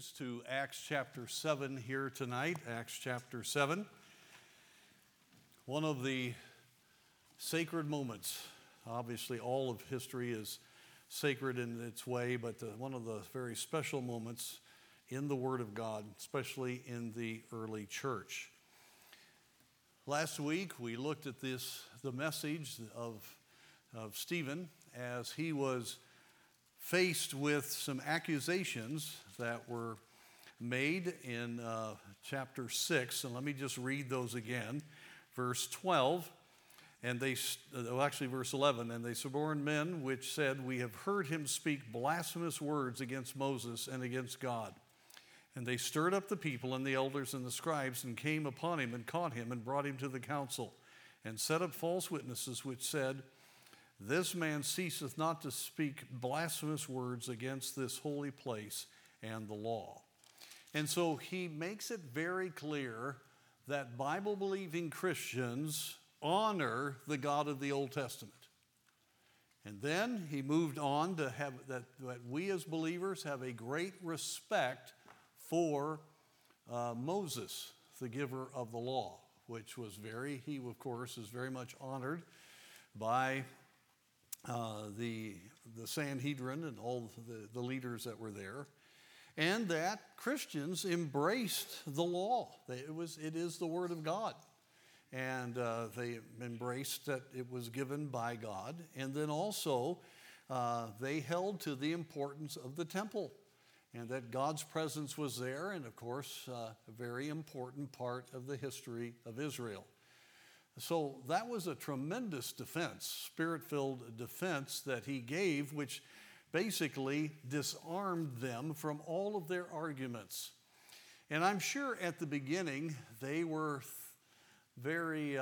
series to Acts chapter 7 here tonight. Acts chapter 7. One of the sacred moments. Obviously, all of history is sacred in its way, but one of the very special moments in the Word of God, especially in the early church. Last week, we looked at the message of Stephen as he was faced with some accusations that were made in chapter 6. And let me just read those again. Verse 12, verse 11, and they suborned men which said, "We have heard him speak blasphemous words against Moses and against God." And they stirred up the people and the elders and the scribes and came upon him and caught him and brought him to the council and set up false witnesses which said, "This man ceaseth not to speak blasphemous words against this holy place and the law." And so he makes it very clear that Bible-believing Christians honor the God of the Old Testament. And then he moved on to have that we as believers have a great respect for Moses, the giver of the law, which was he of course is very much honored by the Sanhedrin and all the leaders that were there, and that Christians embraced the law. It is the Word of God, and they embraced that it was given by God, and then also they held to the importance of the temple, and that God's presence was there, and of course a very important part of the history of Israel. So that was a tremendous defense, spirit-filled defense that he gave, which basically disarmed them from all of their arguments. And I'm sure at the beginning they were very,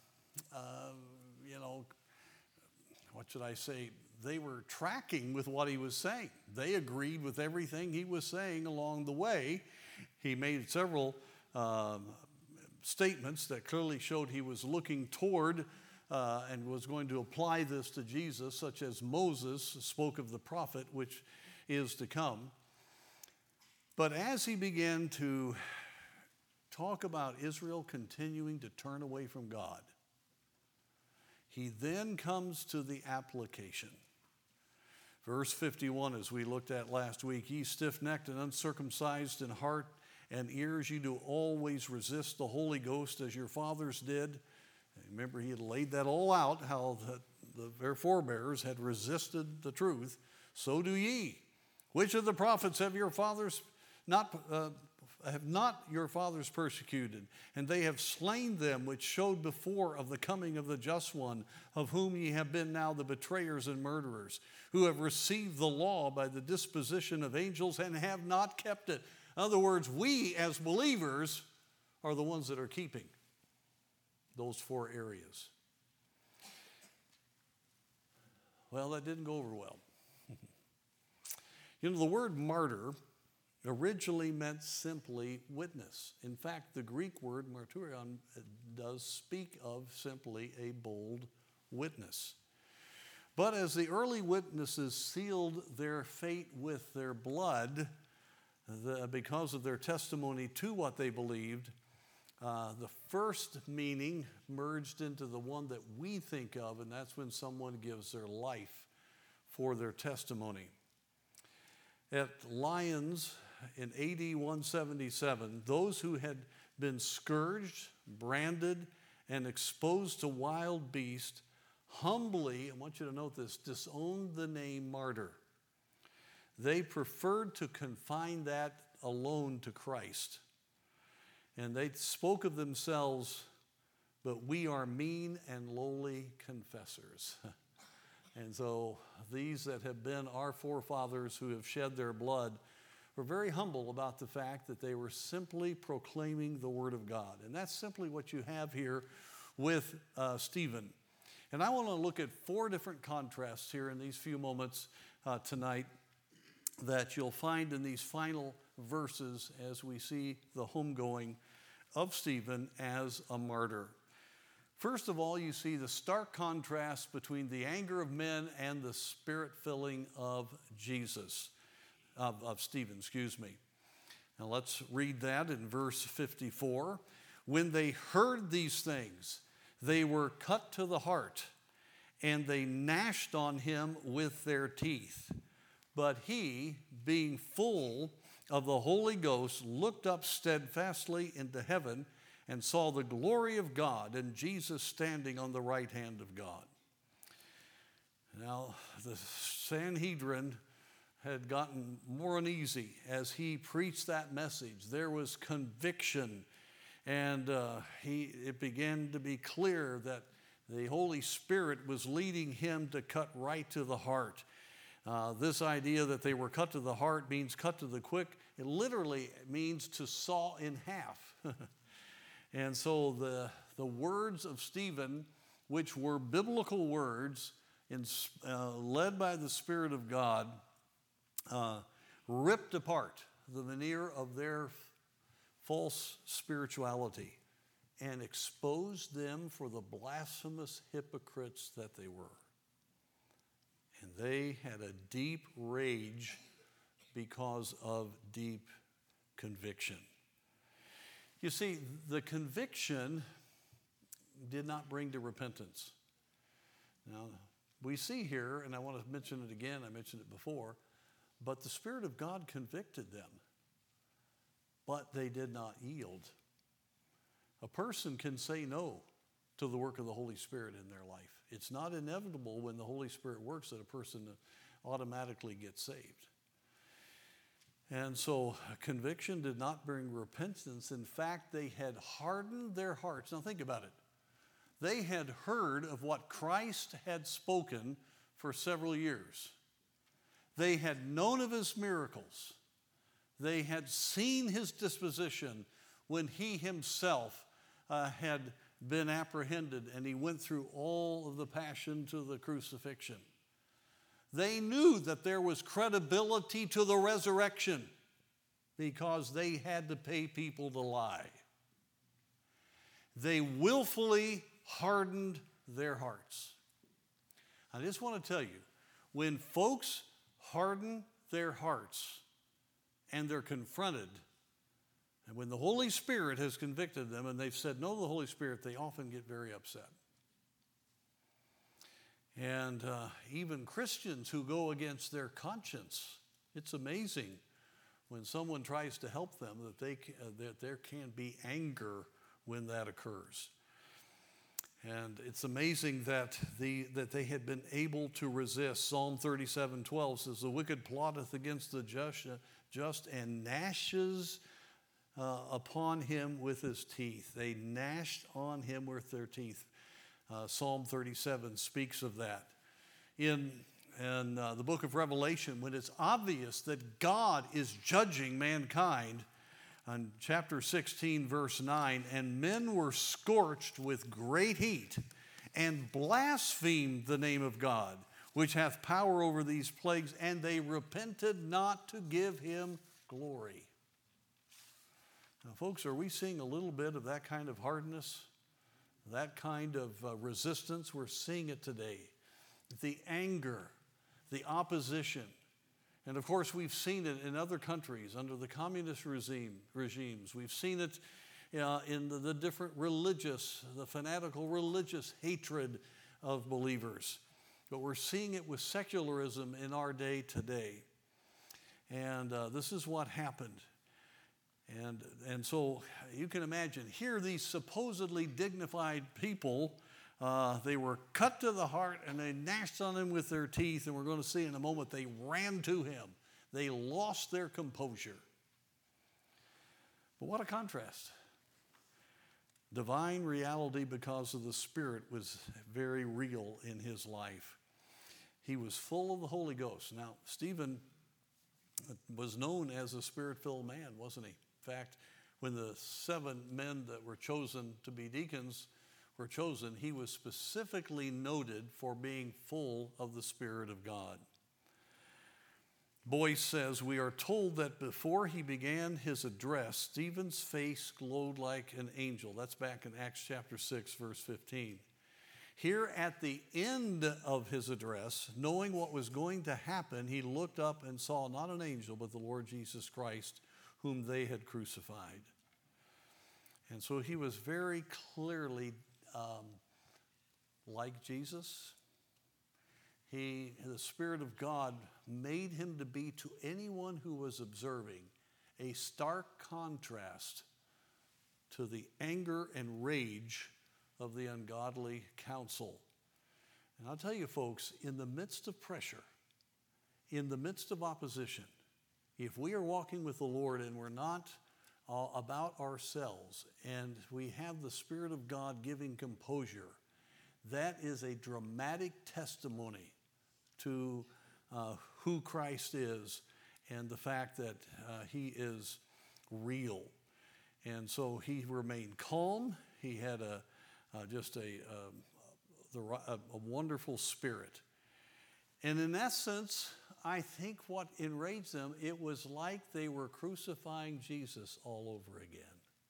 what should I say? They were tracking with what he was saying. They agreed with everything he was saying along the way. He made several statements that clearly showed he was looking toward and was going to apply this to Jesus, such as Moses spoke of the prophet, which is to come. But as he began to talk about Israel continuing to turn away from God, he then comes to the application. Verse 51, as we looked at last week, "Ye stiff-necked and uncircumcised in heart and ears, you do always resist the Holy Ghost as your fathers did." Remember, he had laid that all out, how their forebears had resisted the truth. "So do ye. Which of the prophets have your fathers not your fathers persecuted? And they have slain them which showed before of the coming of the just one, of whom ye have been now the betrayers and murderers, who have received the law by the disposition of angels and have not kept it." In other words, we as believers are the ones that are keeping those four areas. Well, that didn't go over well. The word martyr originally meant simply witness. In fact, the Greek word martyrion does speak of simply a bold witness. But as the early witnesses sealed their fate with their blood, because of their testimony to what they believed, the first meaning merged into the one that we think of, and that's when someone gives their life for their testimony. At Lyons in AD 177, those who had been scourged, branded, and exposed to wild beasts humbly, I want you to note this, disowned the name martyr. They preferred to confine that alone to Christ. And they spoke of themselves, "But we are mean and lowly confessors." And so these that have been our forefathers who have shed their blood were very humble about the fact that they were simply proclaiming the Word of God. And that's simply what you have here with Stephen. And I want to look at four different contrasts here in these few moments tonight that you'll find in these final verses as we see the homegoing of Stephen as a martyr. First of all, you see the stark contrast between the anger of men and the spirit filling of Stephen. Now let's read that in verse 54. When they heard these things, they were cut to the heart, and they gnashed on him with their teeth. But he, being full of the Holy Ghost, looked up steadfastly into heaven and saw the glory of God and Jesus standing on the right hand of God. Now, the Sanhedrin had gotten more uneasy as he preached that message. There was conviction, and it began to be clear that the Holy Spirit was leading him to cut right to the heart. This idea that they were cut to the heart means cut to the quick. It literally means to saw in half. And so the words of Stephen, which were biblical words, led by the Spirit of God, ripped apart the veneer of their false spirituality and exposed them for the blasphemous hypocrites that they were. And they had a deep rage because of deep conviction. You see, the conviction did not bring to repentance. Now, we see here, and I want to mention it again, I mentioned it before, but the Spirit of God convicted them, but they did not yield. A person can say no to the work of the Holy Spirit in their life. It's not inevitable when the Holy Spirit works that a person automatically gets saved. And so conviction did not bring repentance. In fact, they had hardened their hearts. Now think about it. They had heard of what Christ had spoken for several years. They had known of his miracles. They had seen his disposition when he himself had been apprehended and he went through all of the passion to the crucifixion. They knew that there was credibility to the resurrection because they had to pay people to lie. They willfully hardened their hearts. I just want to tell you, when folks harden their hearts and they're confronted, and when the Holy Spirit has convicted them and they've said no to the Holy Spirit, they often get very upset. And even Christians who go against their conscience, it's amazing when someone tries to help them that there can be anger when that occurs. And it's amazing that they had been able to resist. Psalm 37:12 says, "The wicked plotteth against the just and gnashes upon him with his teeth." They gnashed on him with their teeth. Psalm 37 speaks of that. In the book of Revelation, when it's obvious that God is judging mankind, on chapter 16, verse 9, "And men were scorched with great heat, and blasphemed the name of God, which hath power over these plagues, and they repented not to give him glory." Now, folks, are we seeing a little bit of that kind of hardness? That kind of resistance? We're seeing it today. The anger, the opposition. And of course, we've seen it in other countries under the communist regimes. We've seen it in the different the fanatical religious hatred of believers. But we're seeing it with secularism in our day today. And this is what happened. And so you can imagine, here these supposedly dignified people, they were cut to the heart and they gnashed on him with their teeth, and we're going to see in a moment they ran to him. They lost their composure. But what a contrast. Divine reality because of the Spirit was very real in his life. He was full of the Holy Ghost. Now, Stephen was known as a Spirit-filled man, wasn't he? In fact, when the 7 men that were chosen to be deacons were chosen, he was specifically noted for being full of the Spirit of God. Boyce says, "We are told that before he began his address, Stephen's face glowed like an angel." That's back in Acts chapter 6, verse 15. Here at the end of his address, knowing what was going to happen, he looked up and saw not an angel, but the Lord Jesus Christ, whom they had crucified. And so he was very clearly like Jesus. The Spirit of God made him to be, to anyone who was observing, a stark contrast to the anger and rage of the ungodly council. And I'll tell you, folks, in the midst of pressure, in the midst of opposition, if we are walking with the Lord and we're not about ourselves and we have the Spirit of God giving composure, that is a dramatic testimony to who Christ is and the fact that he is real. And so he remained calm. He had a wonderful spirit. And in essence, I think what enraged them, it was like they were crucifying Jesus all over again,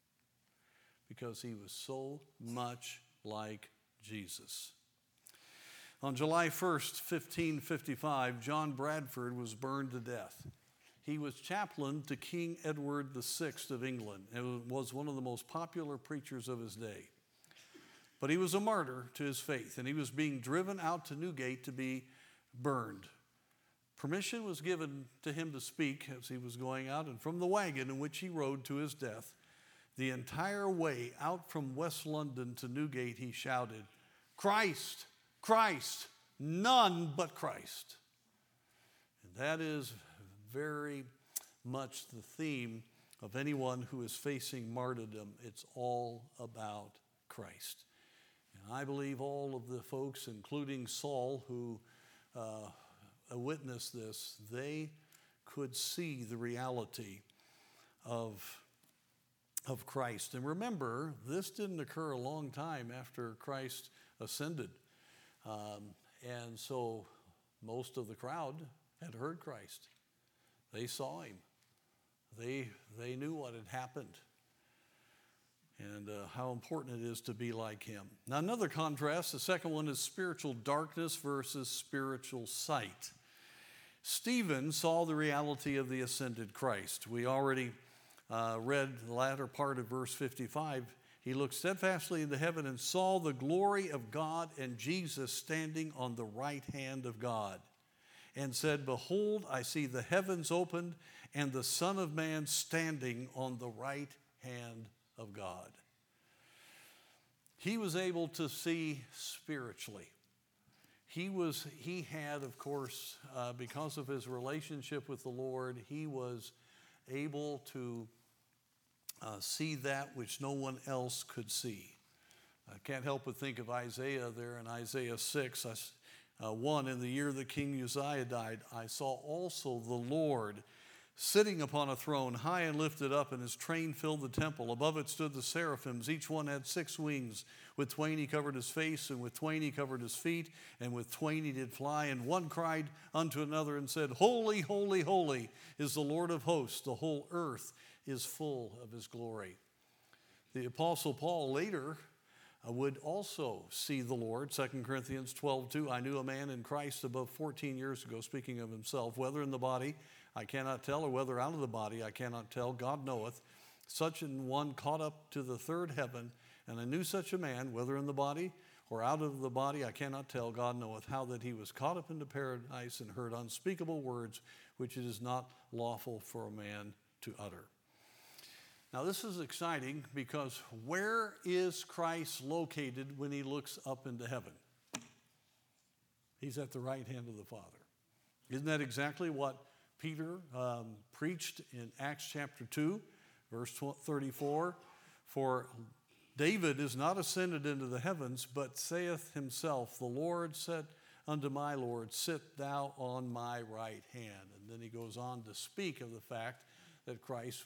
because he was so much like Jesus. On July 1st, 1555, John Bradford was burned to death. He was chaplain to King Edward VI of England and was one of the most popular preachers of his day. But he was a martyr to his faith, and he was being driven out to Newgate to be burned. Permission was given to him to speak as he was going out, and from the wagon in which he rode to his death, the entire way out from West London to Newgate, he shouted, "Christ, Christ, none but Christ." And that is very much the theme of anyone who is facing martyrdom. It's all about Christ. And I believe all of the folks, including Saul, who witnessed this, they could see the reality of Christ. And remember, this didn't occur a long time after Christ ascended. And so most of the crowd had heard Christ. They saw him. They knew what had happened and how important it is to be like him. Now, another contrast, the second one, is spiritual darkness versus spiritual sight. Stephen saw the reality of the ascended Christ. We already read the latter part of verse 55. He looked steadfastly into heaven and saw the glory of God and Jesus standing on the right hand of God, and said, "Behold, I see the heavens opened and the Son of Man standing on the right hand of God." He was able to see spiritually. He had, of course, because of his relationship with the Lord, he was able to see that which no one else could see. I can't help but think of Isaiah there in Isaiah 6. 1, in the year that King Uzziah died, I saw also the Lord sitting upon a throne, high and lifted up, and his train filled the temple. Above it stood the seraphims. Each one had 6 wings. With twain he covered his face, and with twain he covered his feet, and with twain he did fly. And one cried unto another and said, "Holy, holy, holy is the Lord of hosts. The whole earth is full of his glory." The Apostle Paul later would also see the Lord. 2 Corinthians 12:2, I knew a man in Christ above 14 years ago, speaking of himself, whether in the body I cannot tell, or whether out of the body I cannot tell, God knoweth. Such an one caught up to the third heaven, and I knew such a man, whether in the body or out of the body I cannot tell, God knoweth, how that he was caught up into paradise and heard unspeakable words, which it is not lawful for a man to utter. Now, this is exciting, because where is Christ located when he looks up into heaven? He's at the right hand of the Father. Isn't that exactly what Peter preached in Acts chapter 2, verse 34? For David is not ascended into the heavens, but saith himself, the Lord said unto my Lord, sit thou on my right hand. And then he goes on to speak of the fact that Christ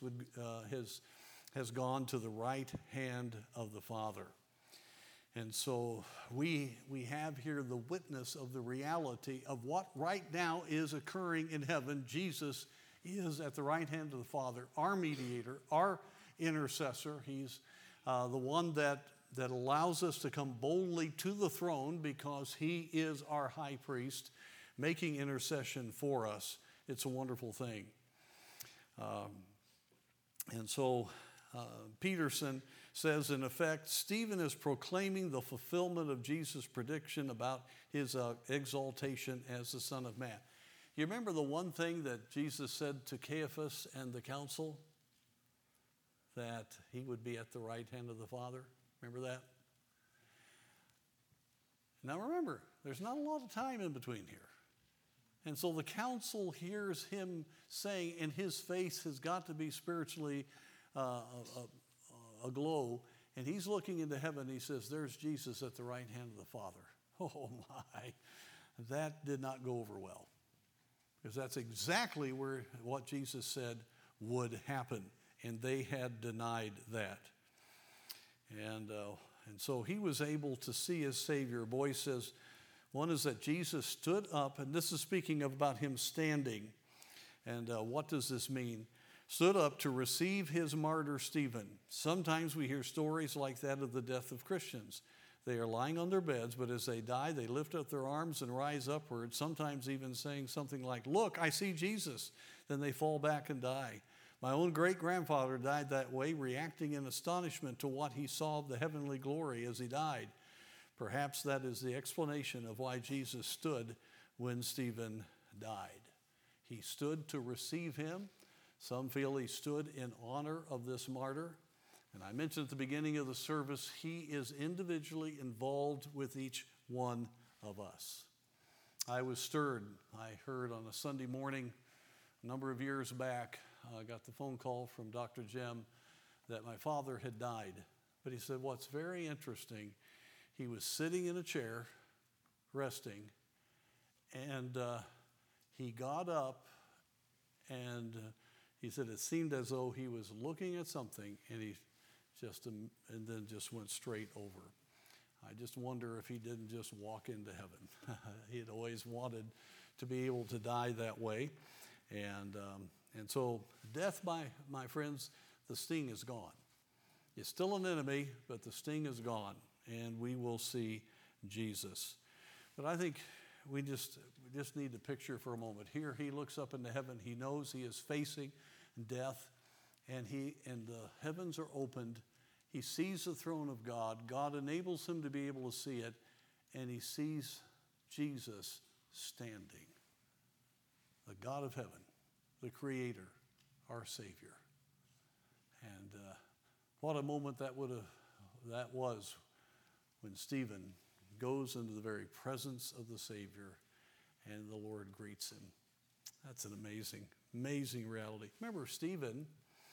has gone to the right hand of the Father. And so we have here the witness of the reality of what right now is occurring in heaven. Jesus is at the right hand of the Father, our mediator, our intercessor. He's the one that allows us to come boldly to the throne, because he is our high priest, making intercession for us. It's a wonderful thing. And so Peterson says, in effect, Stephen is proclaiming the fulfillment of Jesus' prediction about his exaltation as the Son of Man. You remember the one thing that Jesus said to Caiaphas and the council? That he would be at the right hand of the Father. Remember that? Now remember, there's not a lot of time in between here. And so the council hears him saying, and his face has got to be spiritually aglow, and he's looking into heaven, and he says, there's Jesus at the right hand of the Father. Oh my, that did not go over well. Because that's exactly what Jesus said would happen, and they had denied that. And so he was able to see his Savior. Boyce says, one is that Jesus stood up, and this is speaking about him standing. And what does this mean? Stood up to receive his martyr Stephen. Sometimes we hear stories like that of the death of Christians. They are lying on their beds, but as they die, they lift up their arms and rise upward, sometimes even saying something like, look, I see Jesus. Then they fall back and die. My own great-grandfather died that way, reacting in astonishment to what he saw of the heavenly glory as he died. Perhaps that is the explanation of why Jesus stood when Stephen died. He stood to receive him. Some feel he stood in honor of this martyr. And I mentioned at the beginning of the service, he is individually involved with each one of us. I was stirred. I heard on a Sunday morning a number of years back, I got the phone call from Dr. Jim that my father had died. But he said, what's very interesting, he was sitting in a chair, resting, and he got up, and he said it seemed as though he was looking at something, and then just went straight over. I just wonder if he didn't just walk into heaven. He had always wanted to be able to die that way. And so death, my friends, the sting is gone. It's still an enemy, but the sting is gone, and we will see Jesus. But I think we just need to picture for a moment. Here he looks up into heaven. He knows he is facing death, and the heavens are opened. He sees the throne of God. God enables him to be able to see it, and he sees Jesus standing. The God of heaven, the Creator, our Savior. And what a moment that was when Stephen goes into the very presence of the Savior and the Lord greets him. That's an amazing, amazing reality. Remember, Stephen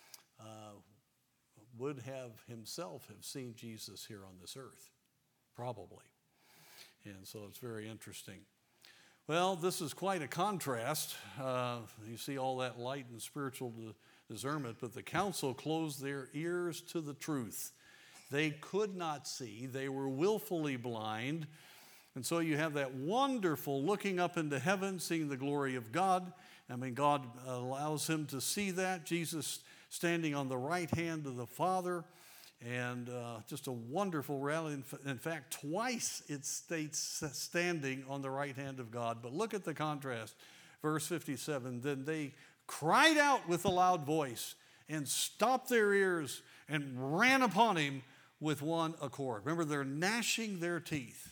would have himself have seen Jesus here on this earth, probably. And so it's very interesting. Well, this is quite a contrast. You see all that light and spiritual discernment, but the council closed their ears to the truth. They could not see. They were willfully blind. And so you have that wonderful looking up into heaven, seeing the glory of God. I mean, God allows him to see that. Jesus standing on the right hand of the Father. And just a wonderful reality. In fact, twice it states standing on the right hand of God. But look at the contrast. Verse 57, then they cried out with a loud voice and stopped their ears and ran upon him with one accord. Remember, they're gnashing their teeth.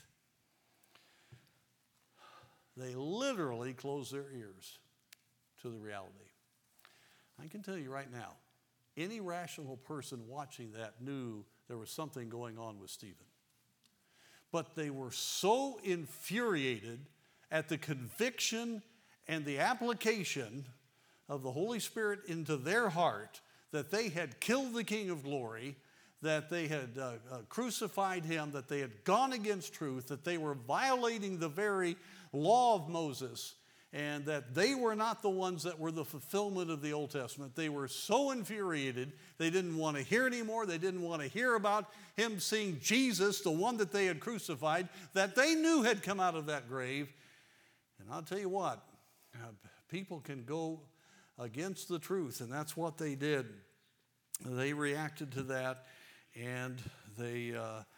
They literally closed their ears to the reality. I can tell you right now, any rational person watching that knew there was something going on with Stephen. But they were so infuriated at the conviction and the application of the Holy Spirit into their heart that they had killed the King of Glory, that they had crucified him, that they had gone against truth, that they were violating the very law of Moses, and that they were not the ones that were the fulfillment of the Old Testament. They were so infuriated, they didn't want to hear anymore. They didn't want to hear about him seeing Jesus, the one that they had crucified, that they knew had come out of that grave. And I'll tell you what, people can go against the truth, and that's what they did. They reacted to that, and they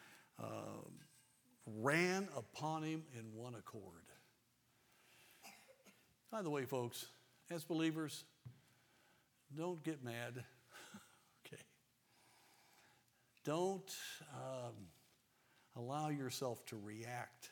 ran upon him in one accord. By the way, folks, as believers, don't get mad. don't allow yourself to react.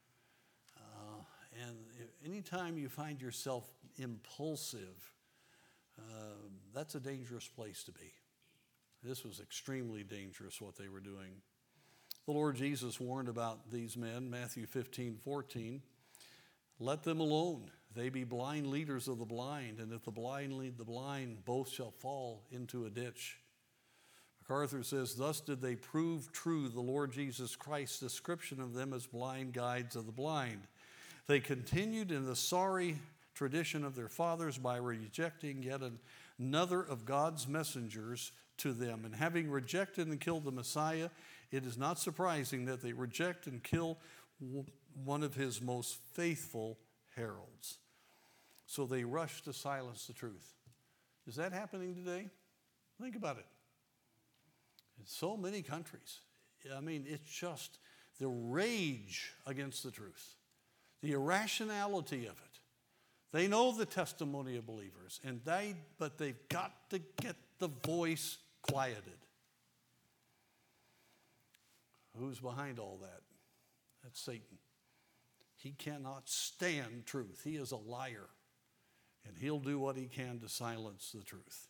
And anytime you find yourself impulsive, that's a dangerous place to be. This was extremely dangerous what they were doing. The Lord Jesus warned about these men, Matthew 15:14. Let them alone. They be blind leaders of the blind, and if the blind lead the blind, both shall fall into a ditch. MacArthur says, thus did they prove true the Lord Jesus Christ's description of them as blind guides of the blind. They continued in the sorry tradition of their fathers by rejecting yet another of God's messengers to them. And having rejected and killed the Messiah, it is not surprising that they reject and kill one of his most faithful heralds. So they rush to silence the truth. Is that happening today? Think about it. In so many countries, I mean, it's just the rage against the truth, the irrationality of it. They know the testimony of believers, but they've got to get the voice quieted. Who's behind all that? That's Satan. He cannot stand truth. He is a liar, and he'll do what he can to silence the truth.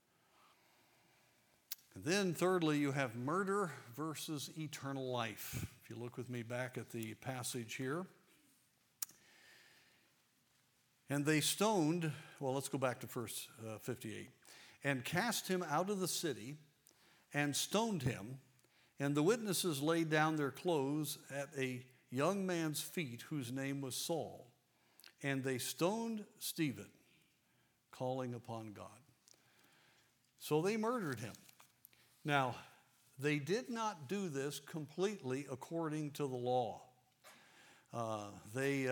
And then thirdly, you have murder versus eternal life. If you look with me back at the passage here. And they stoned, well, let's go back to verse 58. And cast him out of the city and stoned him. And the witnesses laid down their clothes at a young man's feet whose name was Saul. And they stoned Stephen, calling upon God. So they murdered him. Now, they did not do this completely according to the law. They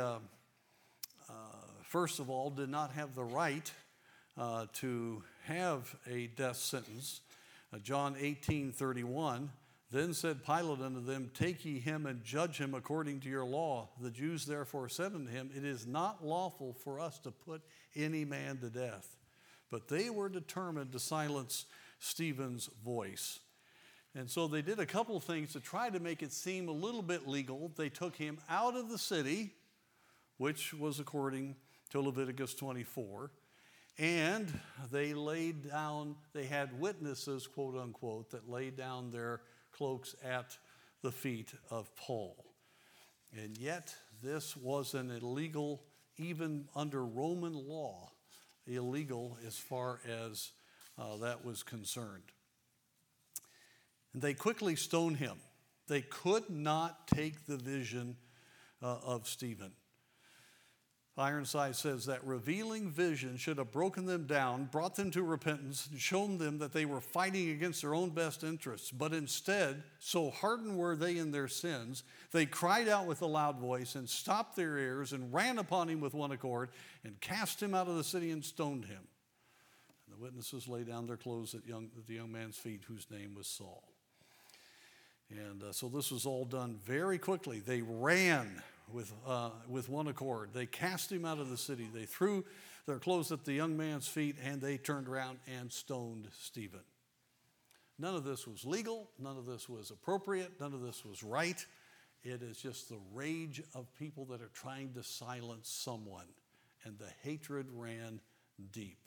first of all, did not have the right to have a death sentence. John 18:31, then said Pilate unto them, take ye him and judge him according to your law. The Jews therefore said unto him, it is not lawful for us to put any man to death. But they were determined to silence Stephen's voice. And so they did a couple of things to try to make it seem a little bit legal. They took him out of the city, which was according to Leviticus 24. And they had witnesses, quote unquote, that laid down their cloaks at the feet of Paul. And yet this was an illegal, even under Roman law, illegal as far as that was concerned. And they quickly stoned him. They could not take the vision of Stephen. Ironside says that revealing vision should have broken them down, brought them to repentance, and shown them that they were fighting against their own best interests. But instead, so hardened were they in their sins, they cried out with a loud voice and stopped their ears and ran upon him with one accord and cast him out of the city and stoned him. And the witnesses lay down their clothes at the young man's feet, whose name was Saul. And so this was all done very quickly. They ran with one accord. They cast him out of the city. They threw their clothes at the young man's feet, and they turned around and stoned Stephen. None of this was legal. None of this was appropriate. None of this was right. It is just the rage of people that are trying to silence someone, and the hatred ran deep.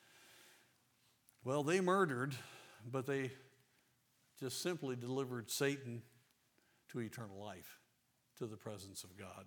Well, they murdered, but they just simply delivered Satan to eternal life, to the presence of God.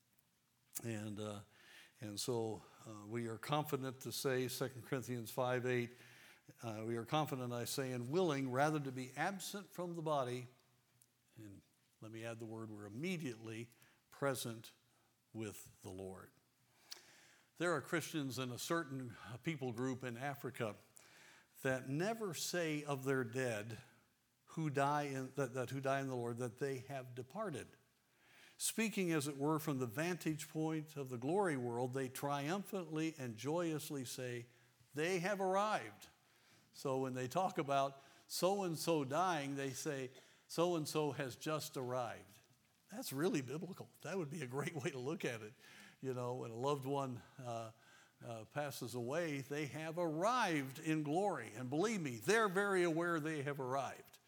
And so we are confident to say, 2 Corinthians 5:8, we are confident, I say, and willing rather to be absent from the body, and let me add the word, we're immediately present with the Lord. There are Christians in a certain people group in Africa that never say of their dead who die in the Lord that they have departed. Speaking, as it were, from the vantage point of the glory world, they triumphantly and joyously say, they have arrived. So when they talk about so-and-so dying, they say, so-and-so has just arrived. That's really biblical. That would be a great way to look at it. You know, when a loved one passes away, they have arrived in glory. And believe me, they're very aware they have arrived.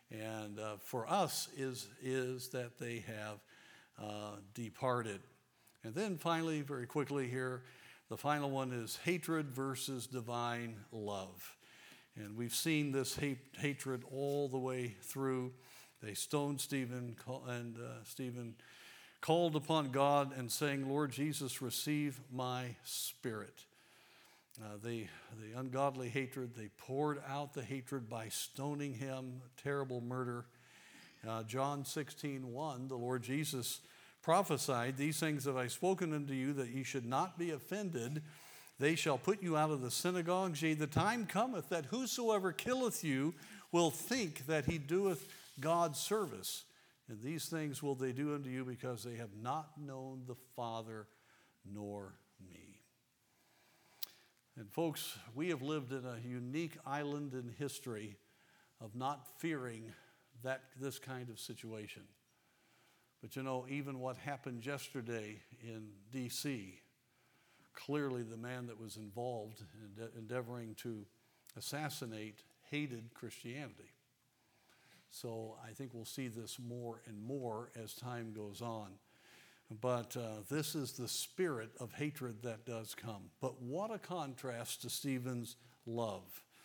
And for us is that they have departed. And then finally, very quickly here, the final one is hatred versus divine love. And we've seen this hatred all the way through. They stoned Stephen, and Stephen called upon God and saying, Lord Jesus, receive my spirit. The ungodly hatred, they poured out the hatred by stoning him, terrible murder. John 16:1, the Lord Jesus prophesied, these things have I spoken unto you, that ye should not be offended. They shall put you out of the synagogues. Yea, the time cometh that whosoever killeth you will think that he doeth God's service. And these things will they do unto you, because they have not known the Father nor me. And folks, we have lived in a unique island in history of not fearing this kind of situation. But you know, even what happened yesterday in D.C., clearly the man that was involved in endeavoring to assassinate hated Christianity. So I think we'll see this more and more as time goes on. But this is the spirit of hatred that does come. But what a contrast to Stephen's love.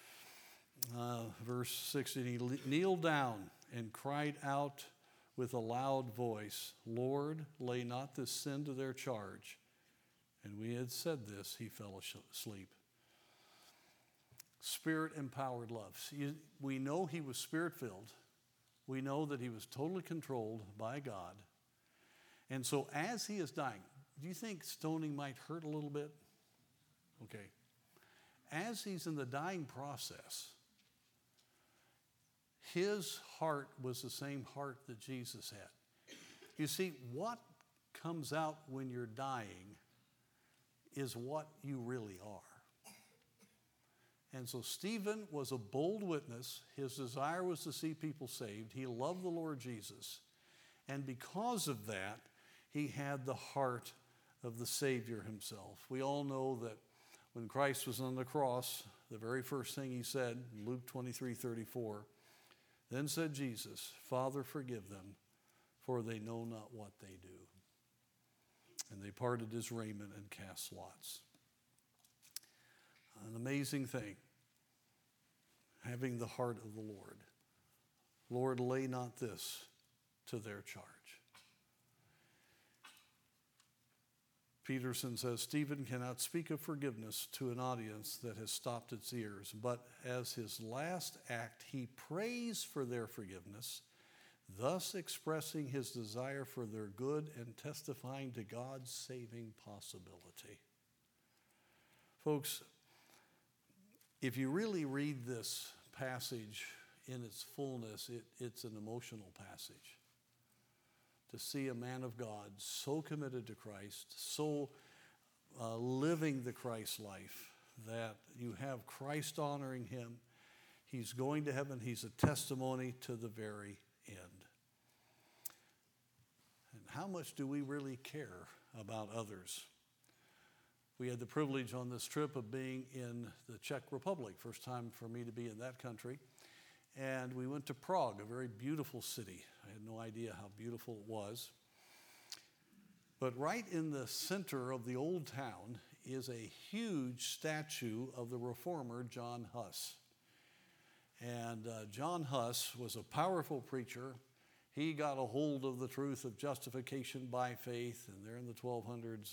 Verse 16, he kneeled down and cried out with a loud voice, Lord, lay not this sin to their charge. And when he had said this, he fell asleep. Spirit-empowered love. We know he was spirit-filled. We know that he was totally controlled by God. And so as he is dying, do you think stoning might hurt a little bit? Okay. As he's in the dying process, his heart was the same heart that Jesus had. You see, what comes out when you're dying is what you really are. And so Stephen was a bold witness. His desire was to see people saved. He loved the Lord Jesus. And because of that, he had the heart of the Savior himself. We all know that when Christ was on the cross, the very first thing he said, Luke 23:34, then said Jesus, Father, forgive them, for they know not what they do. And they parted his raiment and cast lots. An amazing thing, having the heart of the Lord. Lord, lay not this to their charge. Peterson says, Stephen cannot speak of forgiveness to an audience that has stopped its ears, but as his last act, he prays for their forgiveness, thus expressing his desire for their good and testifying to God's saving possibility. Folks, if you really read this passage in its fullness, it's an emotional passage. To see a man of God so committed to Christ, so living the Christ life, that you have Christ honoring him. He's going to heaven. He's a testimony to the very end. And how much do we really care about others? We had the privilege on this trip of being in the Czech Republic. First time for me to be in that country. And we went to Prague, a very beautiful city. I had no idea how beautiful it was. But right in the center of the old town is a huge statue of the reformer John Huss. And John Huss was a powerful preacher. He got a hold of the truth of justification by faith, and there in the 1200s,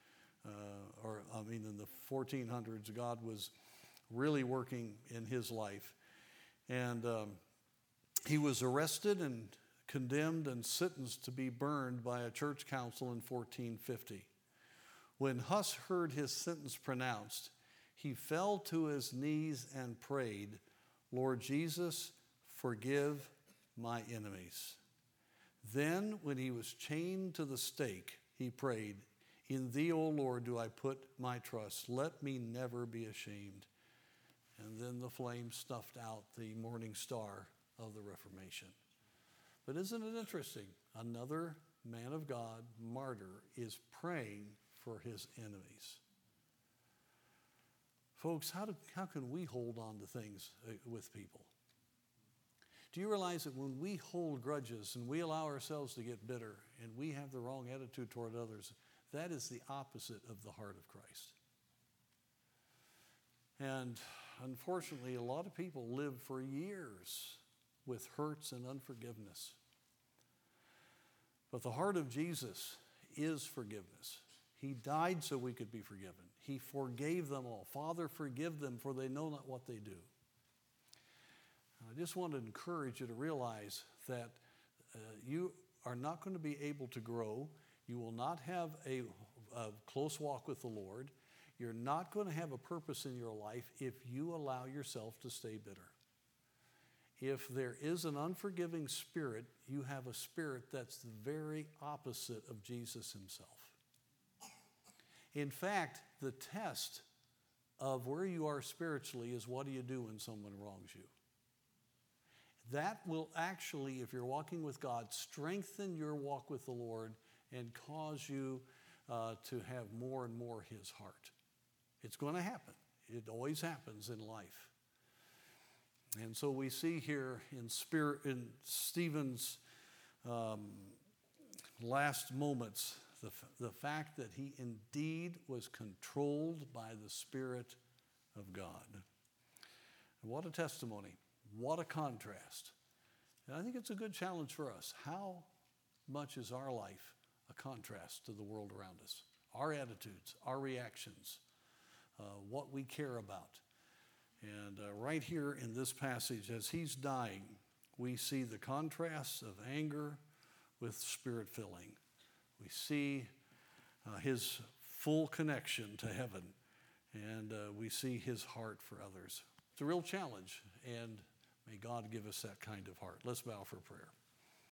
in the 1400s, God was really working in his life. And he was arrested and condemned and sentenced to be burned by a church council in 1450. When Huss heard his sentence pronounced, he fell to his knees and prayed, Lord Jesus, forgive my enemies. Then, when he was chained to the stake, he prayed, in thee, O Lord, do I put my trust. Let me never be ashamed. And then the flame snuffed out the morning star of the Reformation. But isn't it interesting? Another man of God, martyr, is praying for his enemies. Folks, how can we hold on to things with people? Do you realize that when we hold grudges and we allow ourselves to get bitter and we have the wrong attitude toward others, that is the opposite of the heart of Christ. And unfortunately, a lot of people live for years with hurts and unforgiveness. But the heart of Jesus is forgiveness. He died so we could be forgiven. He forgave them all. Father, forgive them, for they know not what they do. I just want to encourage you to realize that you are not going to be able to grow. You will not have a close walk with the Lord. You're not going to have a purpose in your life if you allow yourself to stay bitter. If there is an unforgiving spirit, you have a spirit that's the very opposite of Jesus himself. In fact, the test of where you are spiritually is what do you do when someone wrongs you? That will actually, if you're walking with God, strengthen your walk with the Lord and cause you to have more and more his heart. It's going to happen. It always happens in life. And so we see here in Stephen's last moments the fact that he indeed was controlled by the Spirit of God. And what a testimony. What a contrast. And I think it's a good challenge for us. How much is our life a contrast to the world around us? Our attitudes, our reactions, what we care about. And right here in this passage, as he's dying, we see the contrast of anger with spirit filling. We see his full connection to heaven, and we see his heart for others. It's a real challenge, and may God give us that kind of heart. Let's bow for prayer.